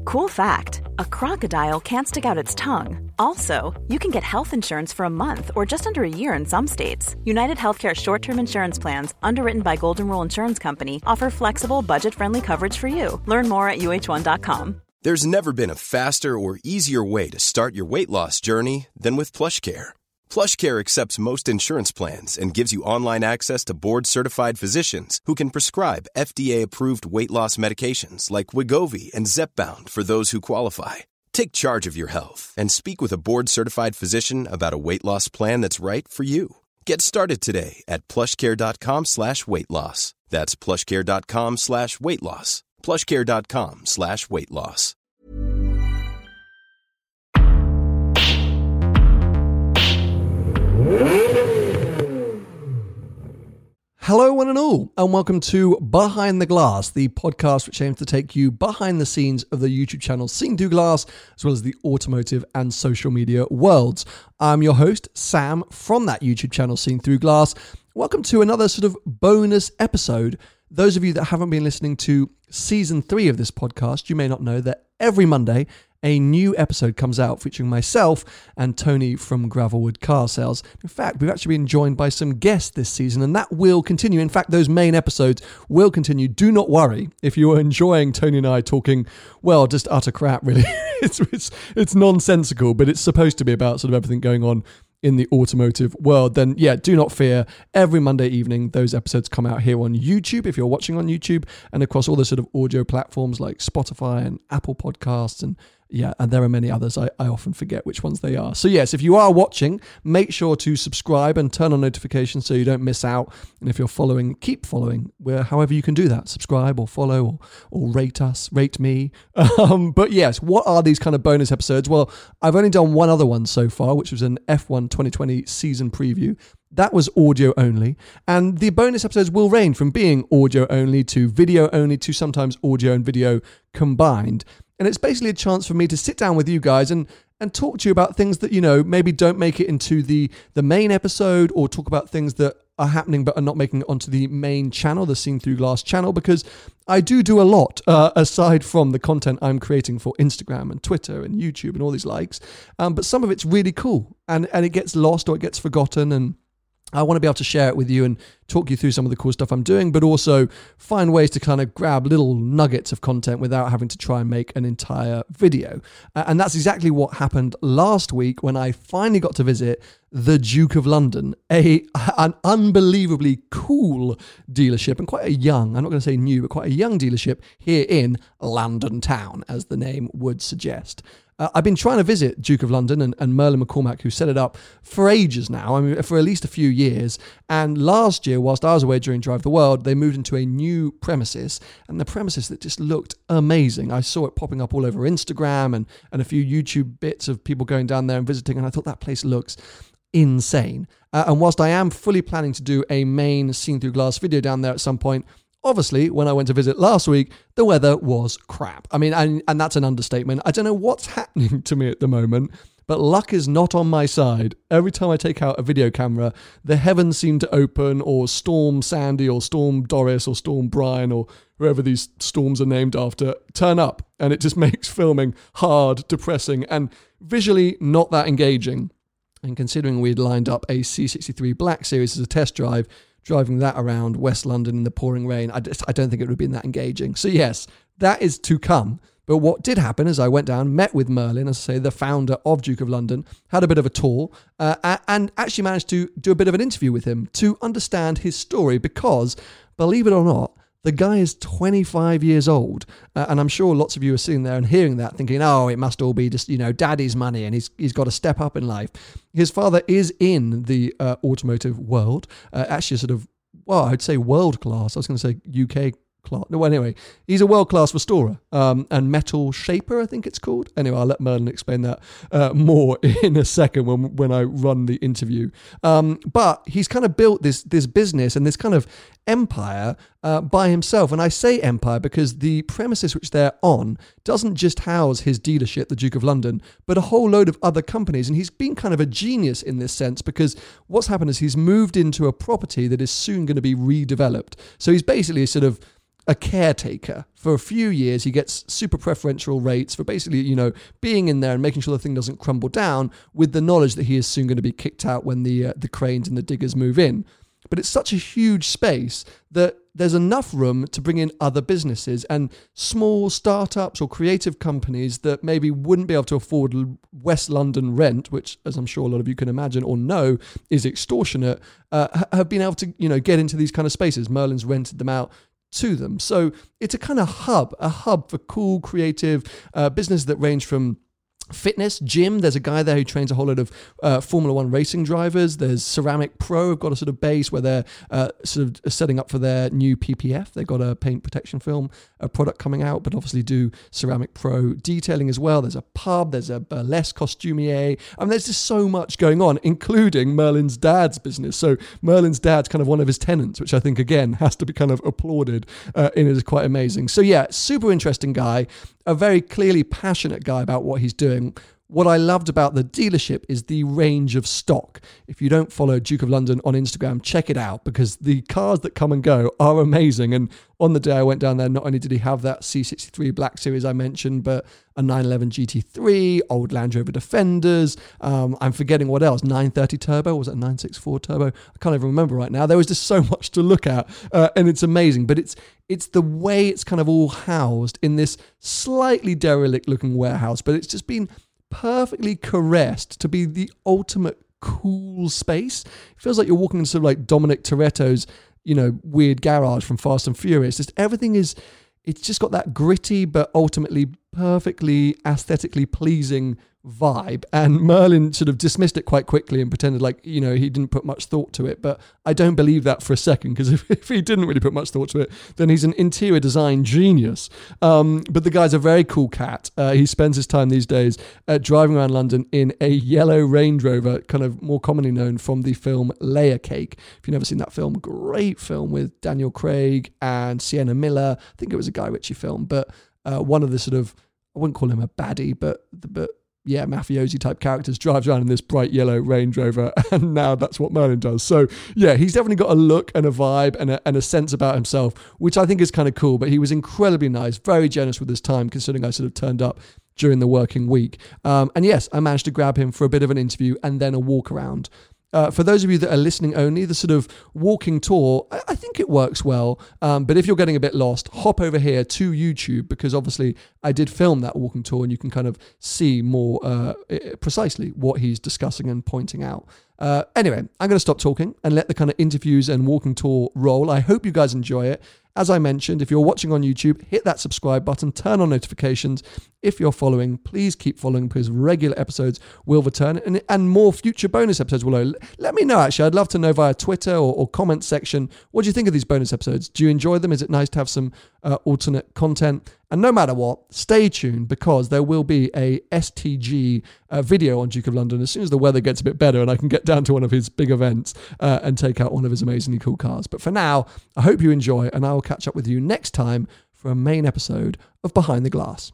Cool fact, a crocodile can't stick out its tongue. Also, you can get health insurance for a month or just under a year in some states. United Healthcare short-term insurance plans, underwritten by Golden Rule Insurance Company, offer flexible, budget-friendly coverage for you. Learn more at UH1.com. There's never been a faster or easier way to start your weight loss journey than with PlushCare. PlushCare accepts most insurance plans and gives you online access to board-certified physicians who can prescribe FDA-approved weight loss medications like Wegovy and Zepbound for those who qualify. Take charge of your health and speak with a board-certified physician about a weight loss plan that's right for you. Get started today at plushcare.com/weight loss. That's plushcare.com/weight loss. plushcare.com/weight loss. Hello one and all, and welcome to Behind the Glass, the podcast which aims to take you behind the scenes of the YouTube channel Seen Through Glass, as well as the automotive and social media worlds. I'm your host, Sam, from that YouTube channel Seen Through Glass. Welcome to another sort of bonus episode. Those of you that haven't been listening to season 3 of this podcast, you may not know that every Monday, a new episode comes out featuring myself and Tony from Gravelwood Car Sales. In fact, we've actually been joined by some guests this season, and that will continue. In fact, those main episodes will continue. Do not worry if you are enjoying Tony and I talking, well, just utter crap, really. It's nonsensical, but it's supposed to be about sort of everything going on in the automotive world. Then yeah, do not fear. Every Monday evening, those episodes come out here on YouTube, if you're watching on YouTube, and across all the sort of audio platforms like Spotify and Apple Podcasts, and yeah, and there are many others. I often forget which ones they are. So yes, if you are watching, make sure to subscribe and turn on notifications so you don't miss out. And if you're following, keep following, however you can do that. Subscribe or follow or rate us, rate me. But yes, what are these kind of bonus episodes? Well, I've only done one other one so far, which was an F1 2020 season preview. That was audio only, and the bonus episodes will range from being audio only to video only to sometimes audio and video combined. And it's basically a chance for me to sit down with you guys and talk to you about things that, you know, maybe don't make it into the main episode, or talk about things that are happening but are not making it onto the main channel, the Seen Through Glass channel, because I do a lot aside from the content I'm creating for Instagram and Twitter and YouTube and all these likes. But some of it's really cool and it gets lost or it gets forgotten, and I want to be able to share it with you and talk you through some of the cool stuff I'm doing, but also find ways to kind of grab little nuggets of content without having to try and make an entire video. And that's exactly what happened last week when I finally got to visit the Duke of London, an unbelievably cool dealership, and quite a young, I'm not going to say new, but quite a young dealership here in London town, as the name would suggest. I've been trying to visit Duke of London and Merlin McCormack, who set it up, for ages now. I mean, for at least a few years. And last year, whilst I was away during Drive the World, they moved into a new premises, and the premises that just looked amazing. I saw it popping up all over Instagram and a few YouTube bits of people going down there and visiting, and I thought that place looks insane. And whilst I am fully planning to do a main Seen Through Glass video down there at some point, obviously, when I went to visit last week, the weather was crap. I mean, and that's an understatement. I don't know what's happening to me at the moment, but luck is not on my side. Every time I take out a video camera, the heavens seem to open, or Storm Sandy or Storm Doris or Storm Brian or whoever these storms are named after turn up, and it just makes filming hard, depressing, and visually not that engaging. And considering we'd lined up a C63 Black Series as a test drive, driving that around West London in the pouring rain, I don't think it would have been that engaging. So yes, that is to come. But what did happen is I went down, met with Merlin, as I say, the founder of Duke of London, had a bit of a tour, and actually managed to do a bit of an interview with him to understand his story, because, believe it or not, the guy is 25 years old, and I'm sure lots of you are sitting there and hearing that thinking, oh, it must all be just, you know, daddy's money, and he's got to step up in life. His father is in the automotive world, actually sort of, well, I'd say world class. I was going to say UK class. No, anyway, he's a world-class restorer and metal shaper, I think it's called. Anyway, I'll let Merlin explain that more in a second when I run the interview. But he's kind of built this business and this kind of empire by himself. And I say empire because the premises which they're on doesn't just house his dealership, the Duke of London, but a whole load of other companies. And he's been kind of a genius in this sense, because what's happened is he's moved into a property that is soon going to be redeveloped. So he's basically sort of a caretaker. For a few years, he gets super preferential rates for basically, being in there and making sure the thing doesn't crumble down, with the knowledge that he is soon going to be kicked out when the cranes and the diggers move in. But it's such a huge space that there's enough room to bring in other businesses and small startups or creative companies that maybe wouldn't be able to afford West London rent, which, as I'm sure a lot of you can imagine or know, is extortionate, have been able to, get into these kind of spaces. Merlin's rented them out to them. So it's a kind of hub for cool, creative businesses that range from fitness, gym. There's a guy there who trains a whole lot of Formula One racing drivers. There's Ceramic Pro. Have got a sort of base where they're sort of setting up for their new PPF. They've got a paint protection film product coming out, but obviously do Ceramic Pro detailing as well. There's a pub. There's a burlesque costumier. There's just so much going on, including Merlin's dad's business. So Merlin's dad's kind of one of his tenants, which I think, again, has to be kind of applauded and is quite amazing. So yeah, super interesting guy. A very clearly passionate guy about what he's doing. What I loved about the dealership is the range of stock. If you don't follow Duke of London on Instagram, check it out, because the cars that come and go are amazing. And on the day I went down there, not only did he have that C63 Black Series I mentioned, but a 911 GT3, old Land Rover Defenders. I'm forgetting what else. 930 Turbo, was it 964 Turbo? I can't even remember right now. There was just so much to look at, and it's amazing. But it's the way it's kind of all housed in this slightly derelict looking warehouse, but it's just been perfectly caressed to be the ultimate cool space. It feels like you're walking into sort of like Dominic Toretto's, weird garage from Fast and Furious. Just everything it's just got that gritty but ultimately perfectly aesthetically pleasing vibe. And Merlin sort of dismissed it quite quickly and pretended like, he didn't put much thought to it. But I don't believe that for a second, because if he didn't really put much thought to it, then he's an interior design genius. But the guy's a very cool cat. He spends his time these days driving around London in a yellow Range Rover, kind of more commonly known from the film Layer Cake. If you've never seen that film, great film with Daniel Craig and Sienna Miller. I think it was a Guy Ritchie film, but one of the sort of, I wouldn't call him a baddie, but yeah, mafiosi type characters, drives around in this bright yellow Range Rover, and now that's what Merlin does. So yeah, he's definitely got a look and a vibe and a sense about himself, which I think is kind of cool. But he was incredibly nice, very generous with his time, considering I sort of turned up during the working week. And yes, I managed to grab him for a bit of an interview and then a walk around. For those of you that are listening only, the sort of walking tour, I think it works well. But if you're getting a bit lost, hop over here to YouTube, because obviously I did film that walking tour and you can kind of see more precisely what he's discussing and pointing out. Anyway, I'm going to stop talking and let the kind of interviews and walking tour roll. I hope you guys enjoy it. As I mentioned, if you're watching on YouTube, hit that subscribe button, turn on notifications. If you're following, please keep following, because regular episodes will return and more future bonus episodes will. Let me know, actually. I'd love to know via Twitter or comment section. What do you think of these bonus episodes? Do you enjoy them? Is it nice to have some alternate content? And no matter what, stay tuned, because there will be a STG video on Duke of London as soon as the weather gets a bit better and I can get down to one of his big events and take out one of his amazingly cool cars. But for now, I hope you enjoy, and I will catch up with you next time for a main episode of Behind the Glass.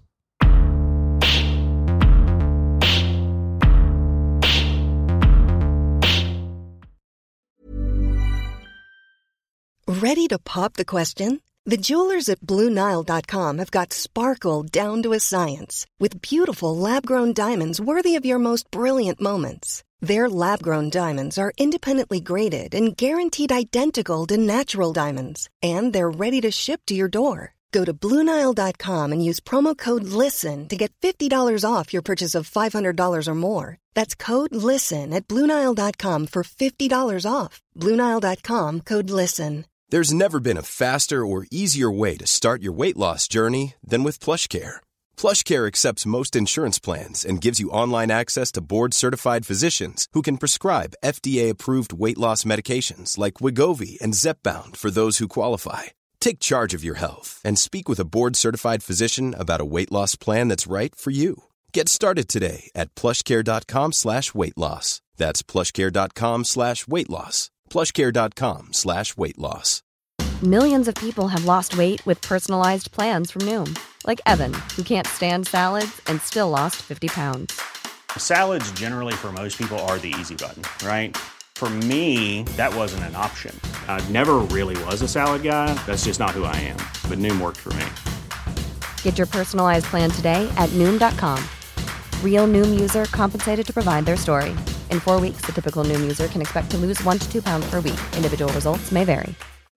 Ready to pop the question? The jewelers at BlueNile.com have got sparkle down to a science with beautiful lab-grown diamonds worthy of your most brilliant moments. Their lab-grown diamonds are independently graded and guaranteed identical to natural diamonds, and they're ready to ship to your door. Go to BlueNile.com and use promo code LISTEN to get $50 off your purchase of $500 or more. That's code LISTEN at BlueNile.com for $50 off. BlueNile.com, code LISTEN. There's never been a faster or easier way to start your weight loss journey than with PlushCare. PlushCare accepts most insurance plans and gives you online access to board-certified physicians who can prescribe FDA-approved weight loss medications like Wegovy and Zepbound for those who qualify. Take charge of your health and speak with a board-certified physician about a weight loss plan that's right for you. Get started today at plushcare.com/weight loss. That's plushcare.com/weight loss. plushcare.com/weight loss. Millions of people have lost weight with personalized plans from Noom. Like Evan, who can't stand salads and still lost 50 pounds. Salads generally for most people are the easy button, right? For me, that wasn't an option. I never really was a salad guy. That's just not who I am. But Noom worked for me. Get your personalized plan today at Noom.com. Real Noom user compensated to provide their story. In 4 weeks, the typical Noom user can expect to lose 1 to 2 pounds per week. Individual results may vary.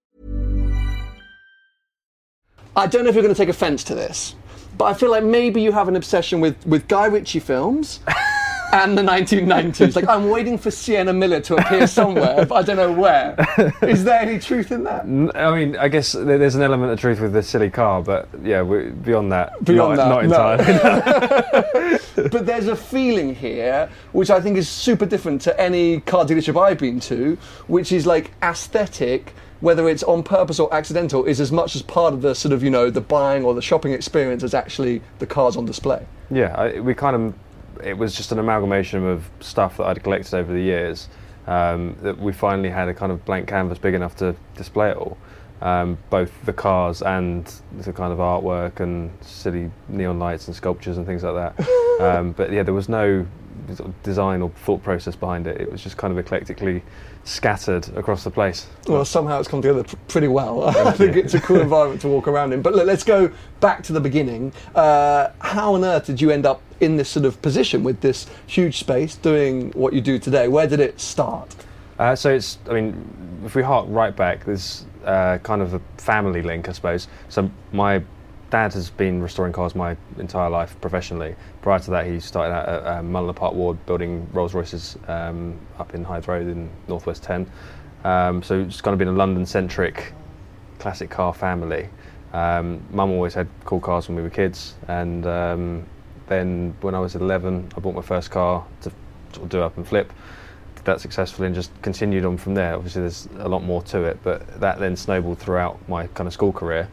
I don't know if you're going to take offence to this, but I feel like maybe you have an obsession with Guy Ritchie films and the 1990s. Like, I'm waiting for Sienna Miller to appear somewhere, but I don't know where. Is there any truth in that? I mean, I guess there's an element of truth with this silly car, but yeah, beyond that, not entirely. No. But there's a feeling here, which I think is super different to any car dealership I've been to, which is like aesthetic, whether it's on purpose or accidental, is as much as part of the sort of, the buying or the shopping experience as actually the cars on display. Yeah, it was just an amalgamation of stuff that I'd collected over the years, that we finally had a kind of blank canvas big enough to display it all. Both the cars and the kind of artwork and silly neon lights and sculptures and things like that. But yeah, there was no sort of design or thought process behind it. It was just kind of eclectically scattered across the place. Well, somehow it's come together pretty well. I think it's a cool environment to walk around in. But look, let's go back to the beginning. How on earth did you end up in this sort of position with this huge space doing what you do today? Where did it start? So if we hark right back, there's kind of a family link, I suppose. So my dad has been restoring cars my entire life professionally. Prior to that, he started out at Mullen Park Ward building Rolls Royces up in Hythe Road in Northwest 10. So it's kind of been a London-centric classic car family. Mum always had cool cars when we were kids, and then when I was 11, I bought my first car to sort of do up and flip. Did that successfully and just continued on from there. Obviously there's a lot more to it, but that then snowballed throughout my kind of school career.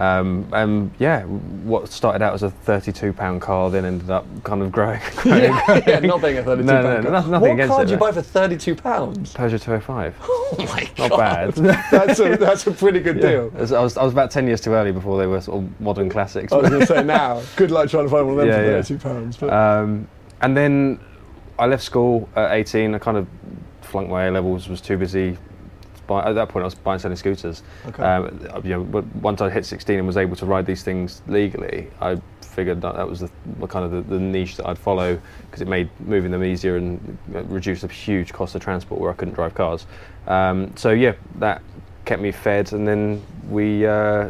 What started out as a £32 car then ended up kind of growing. Yeah, not being a £32 car. Nothing what against car it. Did you buy for £32? Peugeot 205. Oh my God. Not bad. That's a pretty good deal. I was about 10 years too early before they were sort of modern classics. I was going to say now, good luck trying to find one of them for £32. But. And then I left school at 18. I kind of flunked my A-levels, was too busy. At that point I was buying and selling scooters. Okay. Once I hit 16 and was able to ride these things legally, I figured that was the niche that I'd follow, because it made moving them easier and reduced a huge cost of transport where I couldn't drive cars. That kept me fed, and then we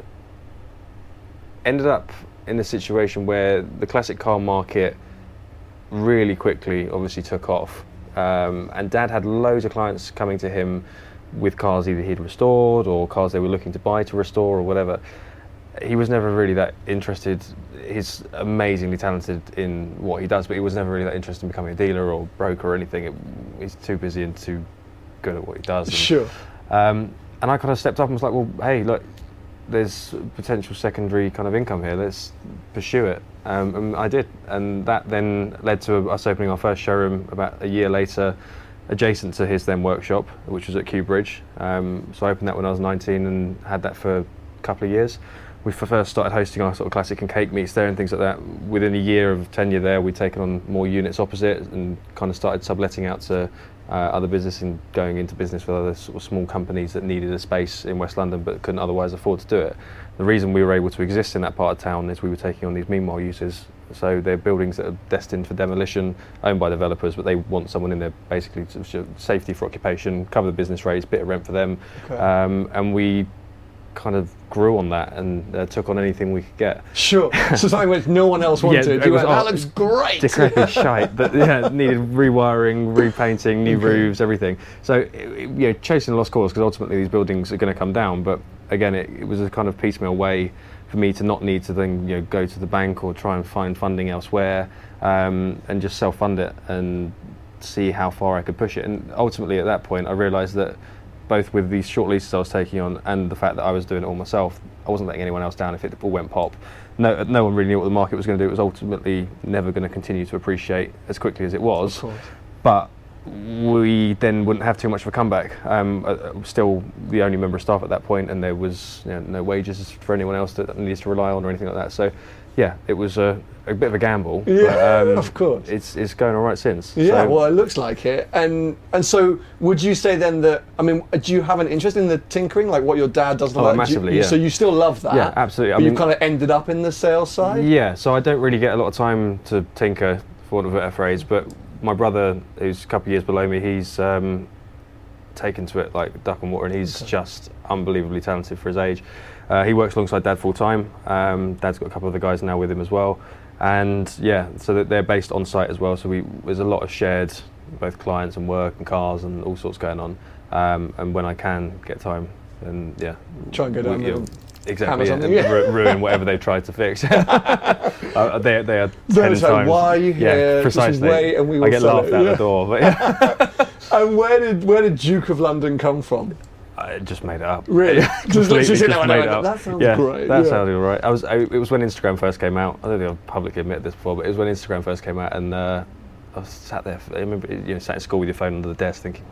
ended up in a situation where the classic car market really quickly obviously took off, and Dad had loads of clients coming to him with cars either he'd restored or cars they were looking to buy to restore or whatever. He was never really that interested. He's amazingly talented in what he does, but he was never really that interested in becoming a dealer or broker or anything. He's too busy and too good at what he does. Sure. And I kind of stepped up and was like, well, hey, look, there's potential secondary kind of income here. Let's pursue it. And I did. And that then led to us opening our first showroom about a year later, adjacent to his then workshop, which was at Kew Bridge. So I opened that when I was 19 and had that for a couple of years. We first started hosting our sort of classic and cake meets there and things like that. Within a year of tenure there, we'd taken on more units opposite and kind of started subletting out to other business and going into business with other sort of small companies that needed a space in West London but couldn't otherwise afford to do it. The reason we were able to exist in that part of town is we were taking on these meanwhile users. So they're buildings that are destined for demolition, owned by developers, but they want someone in there basically to safety for occupation, cover the business rates, bit of rent for them. Okay. And we kind of grew on that and took on anything we could get. Sure. So something which no one else wanted. Yeah, that looks great. Decrepit shite, but needed rewiring, repainting, new roofs, everything. So chasing a lost cause, because ultimately these buildings are going to come down. But again, it was a kind of piecemeal way for me to not need to then go to the bank or try and find funding elsewhere, and just self-fund it and see how far I could push it. And ultimately at that point I realised that both with these short leases I was taking on and the fact that I was doing it all myself, I wasn't letting anyone else down if it all went pop. No one really knew what the market was going to do. It was ultimately never going to continue to appreciate as quickly as it was. Of course. But we then wouldn't have too much of a comeback. Still the only member of staff at that point, and there was no wages for anyone else that needs to rely on or anything like that. So yeah, it was a bit of a gamble. Yeah, but, of course. It's going all right since. Yeah, so. well, it looks like it. And so, would you say then that? I mean, do you have an interest in the tinkering, like what your dad does? Massively, yeah. So you still love that? Yeah, absolutely. But you kind of ended up in the sales side. Yeah, so I don't really get a lot of time to tinker, for want of a better phrase. But my brother, who's a couple of years below me, he's taken to it like duck and water, and he's just unbelievably talented for his age. He works alongside Dad full time. Dad's got a couple of the guys now with him as well, and yeah, so that they're based on site as well. So there's a lot of shared, both clients and work and cars and all sorts going on. And when I can get time, then yeah, try and go down there. Exactly, ruin whatever they've tried to fix. They are 10 times. Why are you here? Yeah, precisely. Wait and we will I get laughed out the door. But yeah. And where did Duke of London come from? I just made it up. Really? Just made it up. That sounds great. That sounded all right. It was when Instagram first came out. I don't think I've publicly admitted this before, but it was when Instagram first came out, and I was sat there. I remember, sat in school with your phone under the desk, thinking,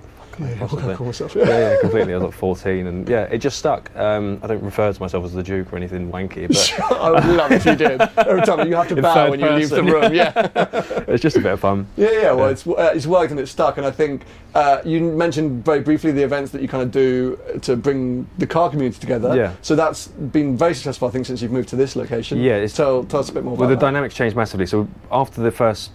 yeah, completely. I was like 14, and yeah, it just stuck. I don't refer to myself as the Duke or anything wanky, but I would love if you did. Every time you have to bow when you leave the room. Yeah, it's just a bit of fun. Yeah. Well, it's worked and it's stuck, and I think you mentioned very briefly the events that you kind of do to bring the car community together. Yeah. So that's been very successful, I think, since you've moved to this location. Yeah. Tell us a bit more about that. Well, the dynamics changed massively. So after the first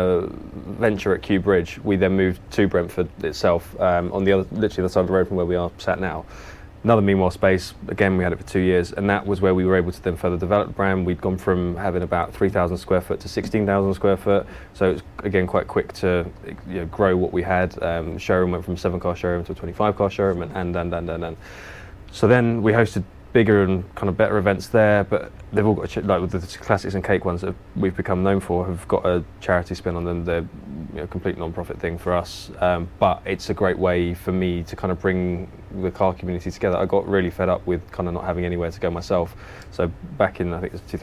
venture at Kew Bridge, we then moved to Brentford itself. On literally the other side of the road from where we are sat now. Another Meanwhile space, again we had it for 2 years, and that was where we were able to then further develop the brand. We'd gone from having about 3,000 square foot to 16,000 square foot, so it was again quite quick to grow what we had. Showroom went from 7-car showroom to a 25-car showroom, and so then we hosted bigger and kind of better events there, but they've all got like with the classics and cake ones that we've become known for have got a charity spin on them. They're a complete non-profit thing for us, but it's a great way for me to kind of bring the car community together. I got really fed up with kind of not having anywhere to go myself, so back in I think it was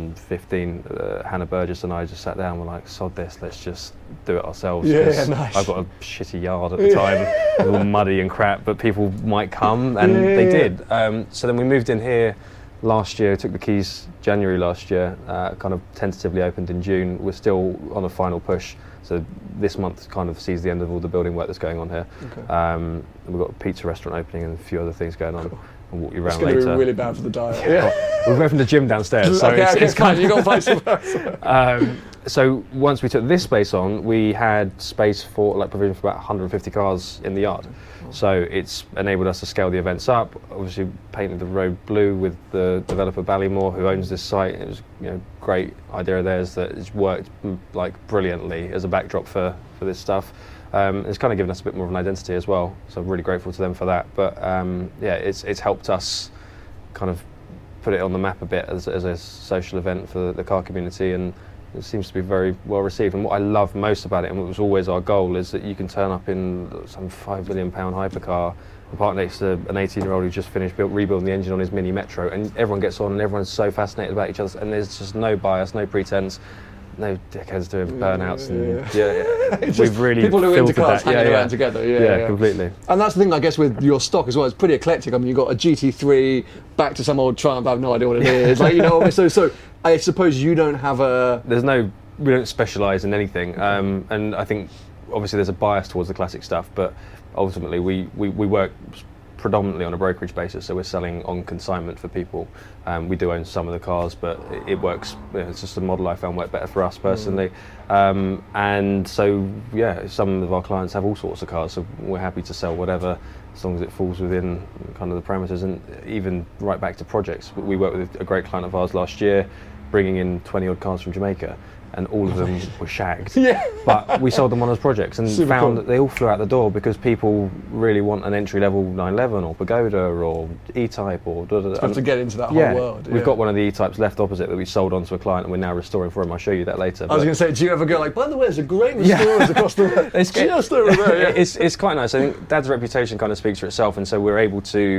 2015, Hannah Burgess and I just sat down and were like, sod this, let's just do it ourselves. Yeah, nice. I've got a shitty yard at the time, all muddy and crap, but people might come, and they did. So then we moved in here last year, took the keys January last year, kind of tentatively opened in June. We're still on a final push, so this month kind of sees the end of all the building work that's going on here. Okay. We've got a pizza restaurant opening and a few other things going on. Cool. I'll walk you around later. It's going to be really bad for the diet. Yeah. We've opened a gym downstairs, so it's kind of... You've got to find some. So once we took this space on, we had space for provision for about 150 cars in the yard. So it's enabled us to scale the events up. Obviously painted the road blue with the developer Ballymore, who owns this site. It was great idea of theirs that it's worked brilliantly as a backdrop for this stuff. It's kind of given us a bit more of an identity as well. So I'm really grateful to them for that. But it's helped us kind of put it on the map a bit as a social event for the car community, and it seems to be very well received. And what I love most about it, and what was always our goal, is that you can turn up in some £5 million hypercar and park next to an 18-year-old who just finished rebuilding the engine on his Mini Metro, and everyone gets on and everyone's so fascinated about each other, and there's just no bias, no pretense, no dickheads doing burnouts. We've really people who are into cars that. hanging around together. Yeah, completely. And that's the thing, I guess, with your stock as well. It's pretty eclectic. I mean, you've got a GT3 back to some old Triumph. I have no idea what it is. So I suppose you don't have a... We don't specialise in anything, and I think obviously there's a bias towards the classic stuff, but ultimately we work predominantly on a brokerage basis, so we're selling on consignment for people. We do own some of the cars, but it works. It's just a model I found worked better for us personally. And so some of our clients have all sorts of cars, so we're happy to sell whatever, as long as it falls within kind of the parameters. And even right back to projects, we worked with a great client of ours last year, bringing in 20 odd cars from Jamaica, and all of them were shagged. But we sold them on as projects, and found that they all flew out the door because people really want an entry-level 911 or Pagoda or E-Type or... to get into that whole world. We've got one of the E-Types left opposite that we sold on to a client, and we're now restoring for him. I'll show you that later. I was going to say, do you ever go by the way, there's a great restorers across the road? It's just over there. It's quite nice. I think Dad's reputation kind of speaks for itself, and so we're able to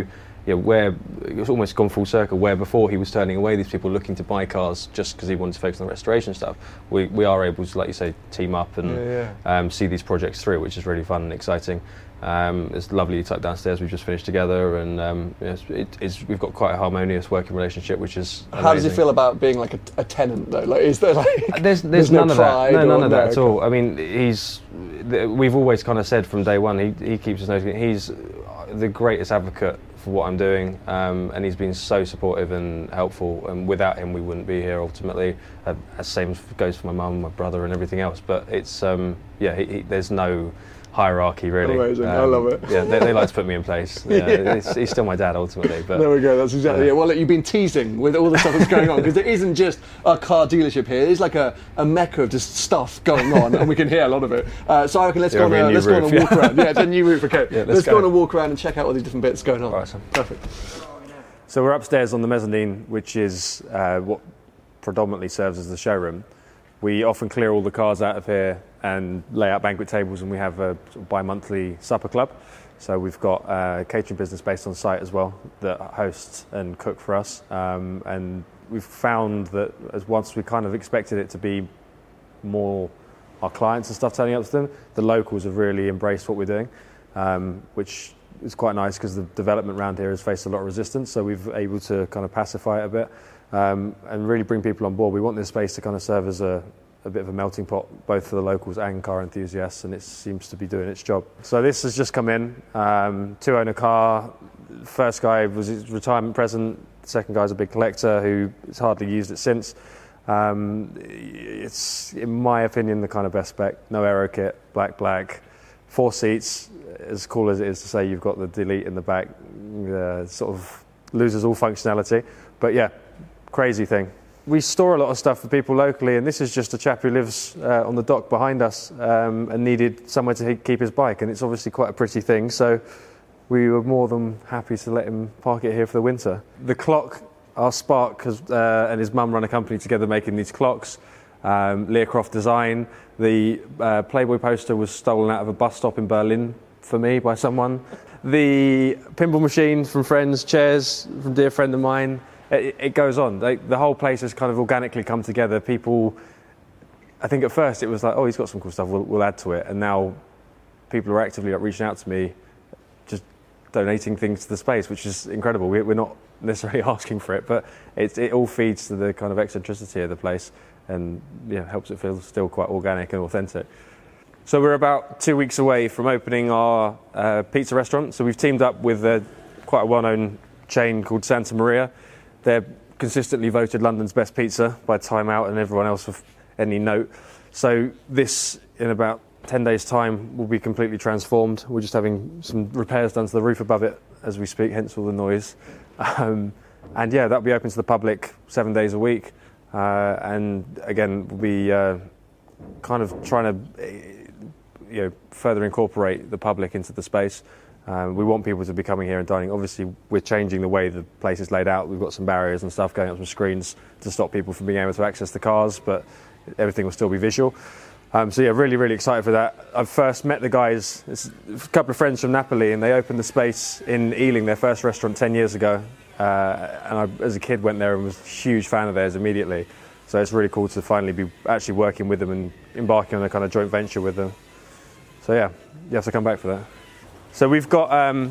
where it's almost gone full circle, where before he was turning away these people looking to buy cars just because he wanted to focus on the restoration stuff, we are able to, like you say, team up and see these projects through, which is really fun and exciting. It's lovely tucked downstairs. We've just finished together, and we've got quite a harmonious working relationship, which is amazing. How does it feel about being like a tenant though? Like, is there like there's no none of pride that? No, none of that at okay. all. I mean, we've always kind of said from day one, he keeps us noticing. He's the greatest advocate for what I'm doing, and he's been so supportive and helpful, and without him we wouldn't be here ultimately. Same goes for my mum, my brother and everything else, but it's there's no hierarchy really. Amazing, I love it. Yeah, they like to put me in place. Yeah, he's still my dad ultimately. But there we go, that's exactly it. Well, look, you've been teasing with all the stuff that's going on, because there isn't just a car dealership here, it's like a mecca of just stuff going on, and we can hear a lot of it. So I reckon let's go on a walk around. Yeah, it's a new roof, okay. Yeah, let's go on a walk around and check out all these different bits going on. All right, so. Perfect. So we're upstairs on the mezzanine, which is what predominantly serves as the showroom. We often clear all the cars out of here and lay out banquet tables, and we have a bi-monthly supper club. So we've got a catering business based on site as well that hosts and cook for us. And we've found that as once we kind of expected it to be more our clients and stuff turning up to them, the locals have really embraced what we're doing, which is quite nice because the development around here has faced a lot of resistance. So we've able to kind of pacify it a bit. And really bring people on board. We want this space to kind of serve as a bit of a melting pot, both for the locals and car enthusiasts, and it seems to be doing its job. So this has just come in, 2-owner car. First guy was his retirement present. The second guy's a big collector who has hardly used it since. It's, in my opinion, the kind of best spec. No aero kit, black, 4 seats. As cool as it is to say you've got the delete in the back, sort of loses all functionality. But yeah, crazy thing. We store a lot of stuff for people locally, and this is just a chap who lives on the dock behind us and needed somewhere to keep his bike, and it's obviously quite a pretty thing, so we were more than happy to let him park it here for the winter. The clock, our Spark and his mum run a company together making these clocks, Learcroft Design. The Playboy poster was stolen out of a bus stop in Berlin for me by someone. The pinball machines from friends, chairs from a dear friend of mine. It goes on. The whole place has kind of organically come together. People, I think at first it was like, oh, he's got some cool stuff, we'll add to it. And now people are actively reaching out to me, just donating things to the space, which is incredible. We're not necessarily asking for it, but it all feeds to the kind of eccentricity of the place, and helps it feel still quite organic and authentic. So we're about 2 weeks away from opening our pizza restaurant. So we've teamed up with quite a well-known chain called Santa Maria. They're consistently voted London's best pizza by Time Out and everyone else of any note. So this, in about 10 days' time, will be completely transformed. We're just having some repairs done to the roof above it as we speak, hence all the noise. And that'll be open to the public 7 days a week. And again, we'll be kind of trying to further incorporate the public into the space. We want people to be coming here and dining. Obviously, we're changing the way the place is laid out. We've got some barriers and stuff, going up some screens to stop people from being able to access the cars, but everything will still be visual. Really, really excited for that. I've first met the guys, a couple of friends from Napoli, and they opened the space in Ealing, their first restaurant 10 years ago. And I, as a kid, went there and was a huge fan of theirs immediately. So it's really cool to finally be actually working with them and embarking on a kind of joint venture with them. So yeah, you have to come back for that. So we've got a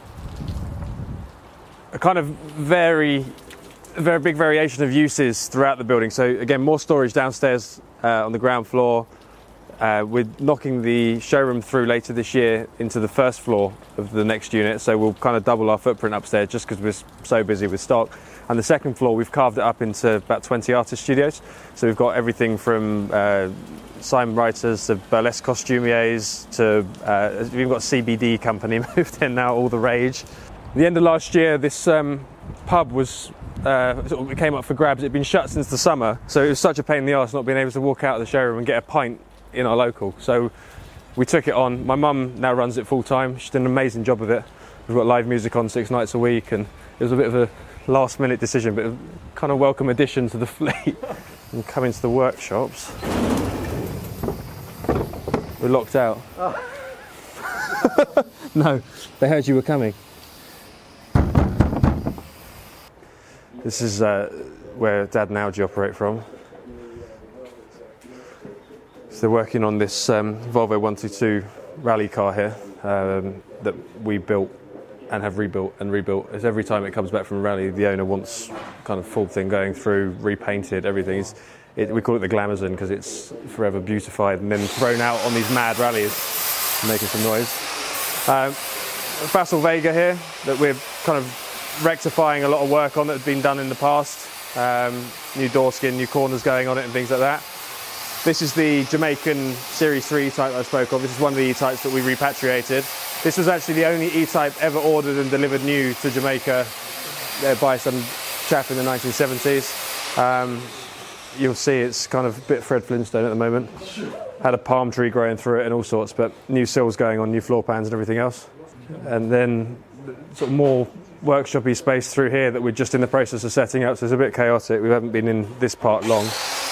kind of very big variation of uses throughout the building. So again, more storage downstairs on the ground floor. We're knocking the showroom through later this year into the first floor of the next unit. So we'll kind of double our footprint upstairs just because we're so busy with stock. And the second floor, we've carved it up into about 20 artist studios. So we've got everything from Simon writers to burlesque costumiers to we've got a CBD company moved in now, all the rage. At the end of last year, this pub was it came up for grabs. It'd been shut since the summer, so it was such a pain in the arse not being able to walk out of the showroom and get a pint in our local. So we took it on. My mum now runs it full time. She's done an amazing job of it. We've got live music on 6 nights a week, and it was a bit of a last minute decision, but a kind of welcome addition to the fleet. And come into the workshops. We're locked out. Oh. No, they heard you were coming. This is where Dad and Algie operate from. So they're working on this Volvo 122 rally car here that we built and have rebuilt. As every time it comes back from a rally, the owner wants kind of full thing going through, repainted, everything. We call it the Glamazon because it's forever beautified and then thrown out on these mad rallies, making some noise. Facel Vega here that we're kind of rectifying a lot of work on that had been done in the past. New door skin, new corners going on it and things like that. This is the Jamaican Series 3 E-Type I spoke of. This is one of the E-Types that we repatriated. This was actually the only E-Type ever ordered and delivered new to Jamaica by some chap in the 1970s. You'll see it's kind of a bit Fred Flintstone at the moment. Had a palm tree growing through it and all sorts, but new sills going on, new floor pans and everything else. And then sort of more workshop-y space through here that we're just in the process of setting up, so it's a bit chaotic. We haven't been in this part long.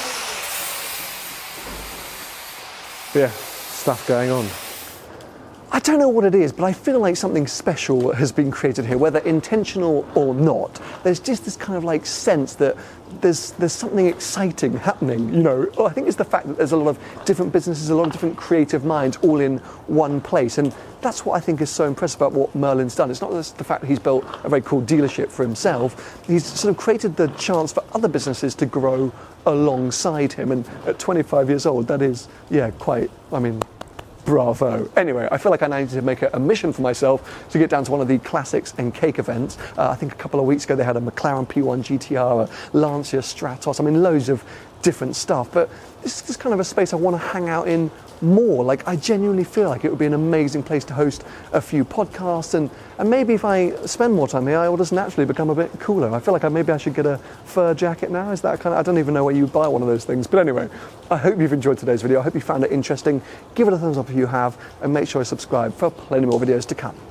But yeah, stuff going on. I don't know what it is, but I feel like something special has been created here, whether intentional or not. There's just this kind of like sense that there's something exciting happening, you know. I think it's the fact that there's a lot of different businesses, a lot of different creative minds all in one place. And that's what I think is so impressive about what Merlin's done. It's not just the fact that he's built a very cool dealership for himself. He's sort of created the chance for other businesses to grow alongside him. And at 25 years old, that is, quite, bravo. Anyway, I feel like I now need to make a mission for myself to get down to one of the Classics and Cake events. I think a couple of weeks ago they had a McLaren P1 GTR, a Lancia Stratos, loads of different stuff. But this is kind of a space I want to hang out in more. Like, I genuinely feel like it would be an amazing place to host a few podcasts, and maybe if I spend more time here, I will just naturally become a bit cooler. I feel like maybe I should get a fur jacket now. Is that kind of, I don't even know where you buy one of those things. But anyway, I hope you've enjoyed today's video. I hope you found it interesting. Give it a thumbs up if you have, and make sure you subscribe for plenty more videos to come.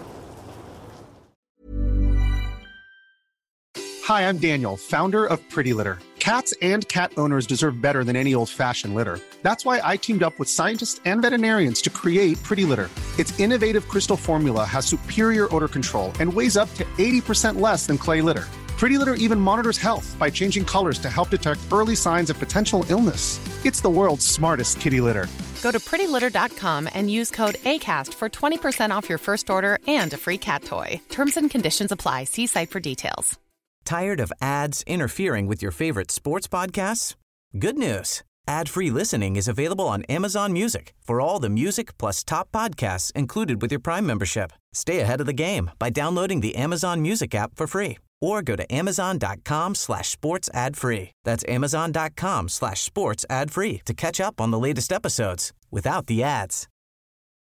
Hi, I'm Daniel, founder of Pretty Litter. Cats and cat owners deserve better than any old-fashioned litter. That's why I teamed up with scientists and veterinarians to create Pretty Litter. Its innovative crystal formula has superior odor control and weighs up to 80% less than clay litter. Pretty Litter even monitors health by changing colors to help detect early signs of potential illness. It's the world's smartest kitty litter. Go to prettylitter.com and use code ACAST for 20% off your first order and a free cat toy. Terms and conditions apply. See site for details. Tired of ads interfering with your favorite sports podcasts? Good news. Ad-free listening is available on Amazon Music for all the music plus top podcasts included with your Prime membership. Stay ahead of the game by downloading the Amazon Music app for free or go to amazon.com/sports ad free. That's amazon.com/sports ad free to catch up on the latest episodes without the ads.